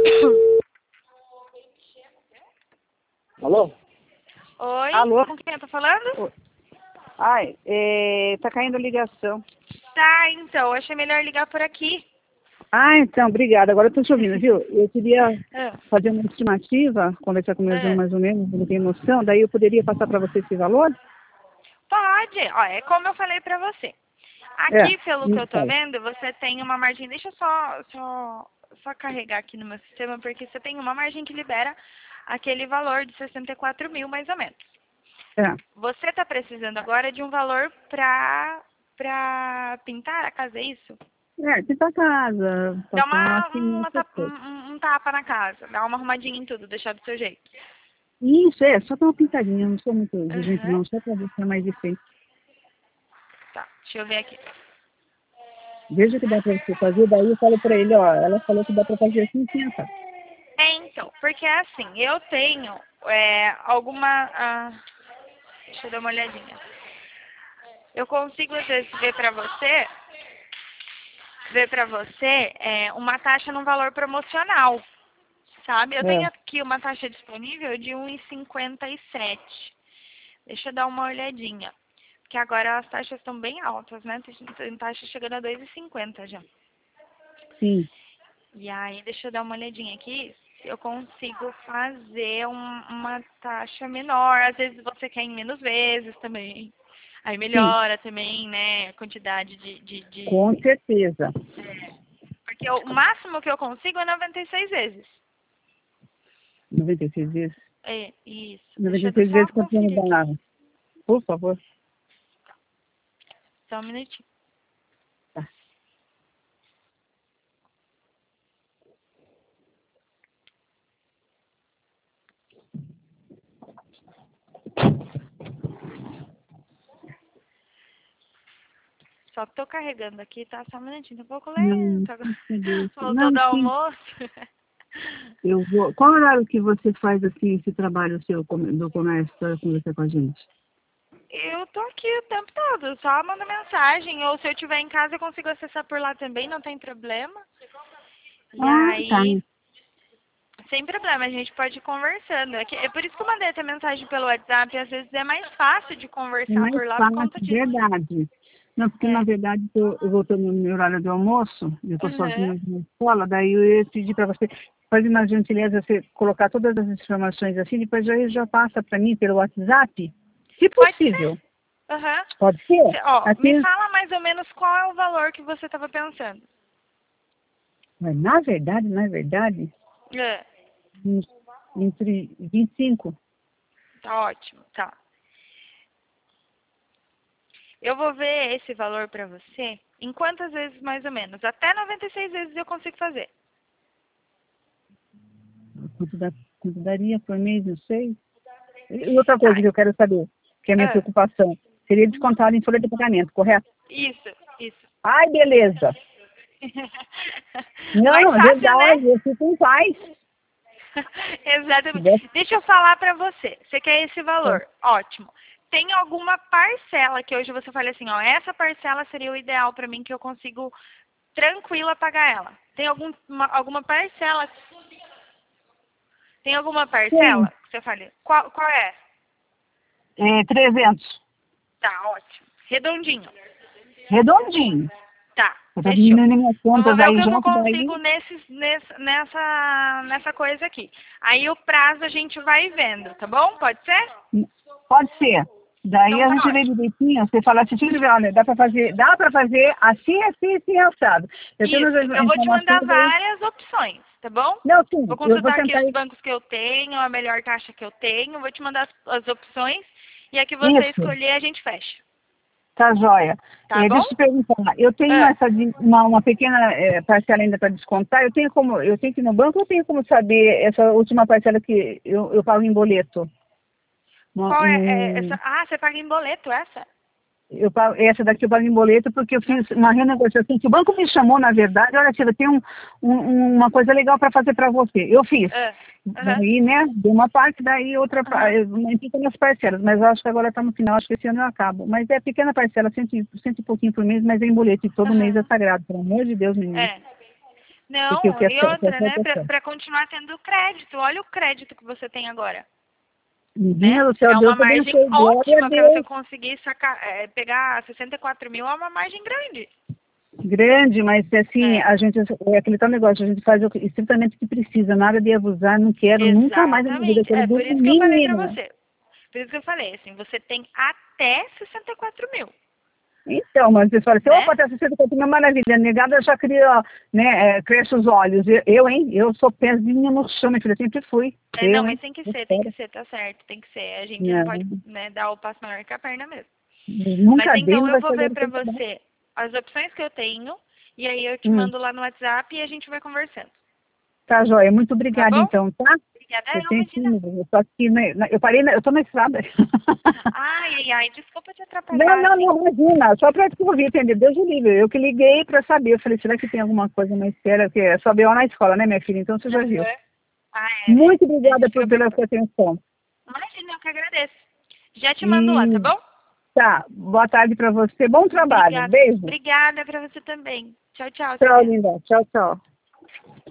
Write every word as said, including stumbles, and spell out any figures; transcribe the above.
Alô? Oi, Alô? com quem eu tô falando? Ai, é, tá caindo a ligação. Tá, então, achei melhor ligar por aqui. Ah, então, obrigada. Agora eu tô te ouvindo, viu? Eu queria Ah, fazer uma estimativa, conversar com meus irmãos ah. mais ou menos, não tenho noção, daí eu poderia passar para você esse valor? Pode, ó, é como eu falei pra você. É, Aqui, pelo que me eu tô fala. vendo, você tem uma margem, deixa eu só, só, só carregar aqui no meu sistema, porque você tem uma margem que libera aquele valor de sessenta e quatro mil, mais ou menos. É, Você tá precisando agora de um valor pra, pra pintar a casa, é isso? é, que tá casa, Dá passar uma, assim, uma essas tapa- um, coisas. um- um tapa na casa, dá uma arrumadinha em tudo, deixar do seu jeito. Isso, é, só pra uma pintadinha, eu não sou muito exigente Aham. não, só pra deixar mais decente. Tá, deixa eu ver aqui. Veja que dá pra você fazer, daí eu falo pra ele, ó, ela falou que dá pra fazer assim, senta. É, então, porque é assim, eu tenho é, alguma... ah, deixa eu dar uma olhadinha. Eu consigo, às vezes, ver pra você, ver pra você é, uma taxa num valor promocional, sabe? Eu tenho É, aqui uma taxa disponível de um e cinquenta e sete. Deixa eu dar uma olhadinha. Porque agora as taxas estão bem altas, né? Tem tem taxa chegando a dois e cinquenta já. sim, E aí, deixa eu dar uma olhadinha aqui, se eu consigo fazer um- uma taxa menor. Às vezes você quer em menos vezes também. Aí sim, melhora também, né, a quantidade de... de, com de... certeza. é, porque o máximo que eu consigo é noventa e seis vezes. noventa e seis vezes. É, isso. Deixa eu noventa e seis só vezes quanto ano conferir aqui. dá? Por favor. Só um minutinho. Tá. Só tô carregando aqui, tá? Só um minutinho, tá um pouco Não, lento agora. entendeu? Voltou Não, do sim, almoço. eu vou. Qual horário que você faz assim esse trabalho seu com- do comércio para conversar com a gente? Eu tô aqui o tempo todo, só manda mensagem. Ou se eu estiver em casa, eu consigo acessar por lá também, não tem problema. E Ah, tá. aí, sem problema, a gente pode ir conversando. É, que- é por isso que eu mandei até mensagem pelo WhatsApp. Às vezes é mais fácil de É conversar mais por lá por fácil, conta disso. verdade. Não, porque na É. verdade eu, eu voltando no meu horário do almoço, eu estou Uhum. sozinha na escola, daí eu ia pedir para você, fazer uma gentileza, você colocar todas as informações assim, depois já, já passa para mim pelo WhatsApp, se Pode ser. possível. Uhum. Pode ser? Cê- ó, me Assim, fala mais ou menos qual é o valor que você estava pensando. mas na verdade, na verdade, É. uns- entre vinte e cinco. Tá ótimo, tá. Eu vou ver esse valor pra você em quantas vezes mais ou menos? Até noventa e seis vezes eu consigo fazer. Quanto, dá, quanto daria por mês, não sei. E outra coisa Tá. que eu quero saber, que é a minha Ah, preocupação, seria descontado em folha de pagamento, correto? isso, isso. Ai, beleza. Mais Não, é fácil, né? verdade, eu fico em paz. Se Exatamente. tivesse- Deixa eu falar pra você. Você quer esse valor? Ótimo. Tem alguma parcela que hoje você fala assim, ó, essa parcela seria o ideal pra mim que eu consigo tranquila pagar ela. Tem algum, uma- alguma parcela? Tem alguma Sim, parcela que você fale? Qual, qual é? é, trezentos. Tá, ótimo. Redondinho. Redondinho. Tá, Eu tô fechou. diminuindo minhas Eu vou contas ver o aí que eu já, que daí consigo nesses, nesse, nessa, nessa coisa aqui. Aí o prazo a gente vai vendo, tá bom? Pode ser? pode ser. Daí Então a tá gente vê ótimo. direitinho, você fala assim, Silvia, olha, dá para fazer, dá para fazer assim, assim, assim, assado. Eu tenho Isso. as Eu vou te mandar informações aí. várias opções, tá bom? Não, Vou sim, eu vou consultar aqui tentar. os bancos que eu tenho, a melhor taxa que eu tenho, vou te mandar as, as opções e a que você Isso. escolher a gente fecha. Tá, joia. Tá É, bom? deixa eu te perguntar, eu tenho Ah, essa de- uma, uma pequena é, parcela ainda para descontar, eu tenho como, eu tenho que ir no banco, eu tenho como saber essa última parcela que eu, eu pago em boleto? Uma- qual é, é essa? um, Ah, você paga em boleto essa? eu pago, essa daqui eu pago em boleto porque eu fiz uma renegociação, que o banco me chamou, na verdade, olha, Silvia, tem um, um- uma coisa legal para fazer para você. Eu fiz. Ah, aham, Daí, né, de uma parte, daí outra aham. parte, em pequenas parcelas, mas eu acho que agora está no final, acho que esse ano eu acabo. Mas é pequena parcela, cento, e- cento e pouquinho por mês, mas é em boleto, e todo mês é Aham. sagrado, pelo amor de Deus, menino. É. Não, Porque o que é e certo é outra, né? certo é certo. Para continuar tendo crédito. Olha o crédito que você tem agora, Menina né? do céu, É uma Deus margem abençoe. Glória a ótima para você Deus. conseguir sacar, é, pegar sessenta e quatro mil, é uma margem grande. Grande, mas assim, É, a gente, é aquele tal negócio, a gente faz o que, estritamente o que precisa, nada de abusar, não quero nunca mais na minha vida, eu exatamente. quero É do por isso que eu falei para mínimo. você. Por isso que eu falei, assim, você tem até sessenta e quatro mil, Então, mas você fala assim, né? opa, até sessenta e quatro mil, maravilha, negada já cria, né, é, cresce os olhos. Eu, eu, hein, eu sou pezinha no chão, minha filha, sempre fui. É, não, Eu, hein, mas tem que eu ser, tem que espero. ser, tá certo, tem que ser. A gente não Não, pode, né, dar o passo maior que a perna mesmo. Mas nunca dei, então não eu vai vou ser ver agora pra que eu vou. você as opções que eu tenho e aí eu te Hum, mando lá no WhatsApp e a gente vai conversando, tá, joia, muito tá obrigada bom? então, tá? Obrigada, Eu não, tenho que, imagina. eu tô aqui, né, na- eu parei, na- eu tô na estrada. Ai, ai, ai, desculpa te Não, atrapalhar, não, assim. não, imagina, só para te ouvir, entender, Deus o livre. Eu que liguei para saber, eu falei, será que tem alguma coisa mais séria? Porque é só B O na escola, né, minha filha? Então você já viu. Aham. Ah, é, né? Muito A obrigada gente por, fica pela preocupado. sua atenção. Imagina, eu que agradeço. Já te mando lá, tá E bom? tá, boa tarde para você, bom trabalho, Obrigada. beijo. Obrigada pra você também. Tchau, tchau, Tchau, Silvia. linda, tchau, tchau.